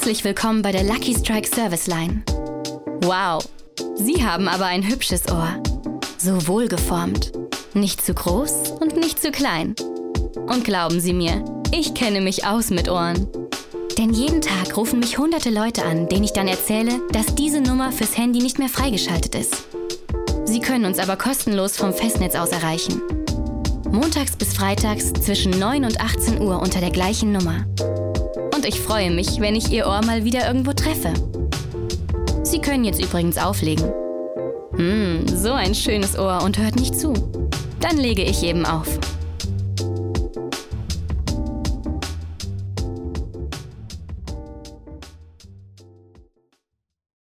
Herzlich willkommen bei der Lucky Strike Service Line. Wow, Sie haben aber ein hübsches Ohr. So wohlgeformt. Nicht zu groß und nicht zu klein. Und glauben Sie mir, ich kenne mich aus mit Ohren. Denn jeden Tag rufen mich hunderte Leute an, denen ich dann erzähle, dass diese Nummer fürs Handy nicht mehr freigeschaltet ist. Sie können uns aber kostenlos vom Festnetz aus erreichen. Montags bis freitags zwischen 9 und 18 Uhr unter der gleichen Nummer. Und ich freue mich, wenn ich Ihr Ohr mal wieder irgendwo treffe. Sie können jetzt übrigens auflegen. So ein schönes Ohr und hört nicht zu. Dann lege ich eben auf.